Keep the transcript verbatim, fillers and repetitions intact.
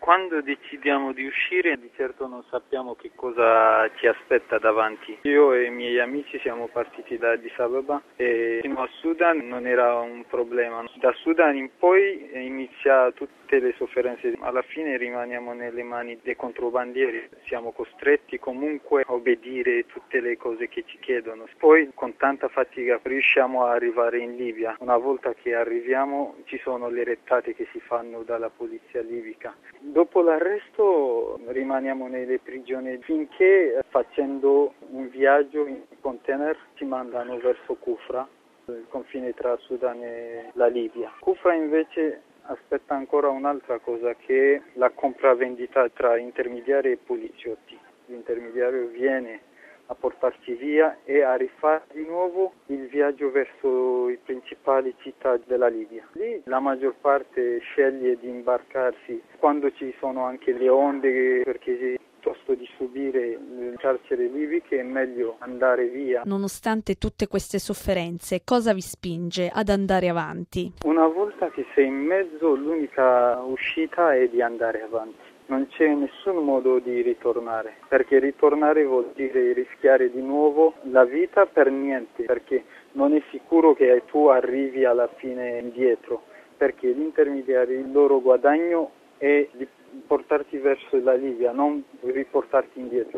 Quando decidiamo di uscire di certo non sappiamo che cosa ci aspetta davanti. Io e i miei amici siamo partiti da Addis Abeba e fino a Sudan non era un problema. Da Sudan in poi inizia tutte le sofferenze. Alla fine rimaniamo nelle mani dei controbandieri. Siamo costretti comunque a obbedire tutte le cose che ci chiedono. Poi con tanta fatica riusciamo a arrivare in Libia. Una volta che arriviamo ci sono le rettate che si fanno dalla polizia libica. Dopo l'arresto rimaniamo nelle prigioni finché facendo un viaggio in container ci mandano verso Kufra, il confine tra Sudan e la Libia. Kufra invece aspetta ancora un'altra cosa, che è la compravendita tra intermediari e poliziotti. L'intermediario viene a portarci via e a rifare di nuovo il viaggio verso le principali città della Libia. Lì la maggior parte sceglie di imbarcarsi quando ci sono anche le onde, perché piuttosto di subire le carceri libiche è meglio andare via. Nonostante tutte queste sofferenze, cosa vi spinge ad andare avanti? Una volta che sei in mezzo, l'unica uscita è di andare avanti. Non c'è nessun modo di ritornare, perché ritornare vuol dire rischiare di nuovo la vita per niente, perché non è sicuro che tu arrivi alla fine indietro, perché gli intermediari, il loro guadagno è di portarti verso la Libia, non riportarti indietro.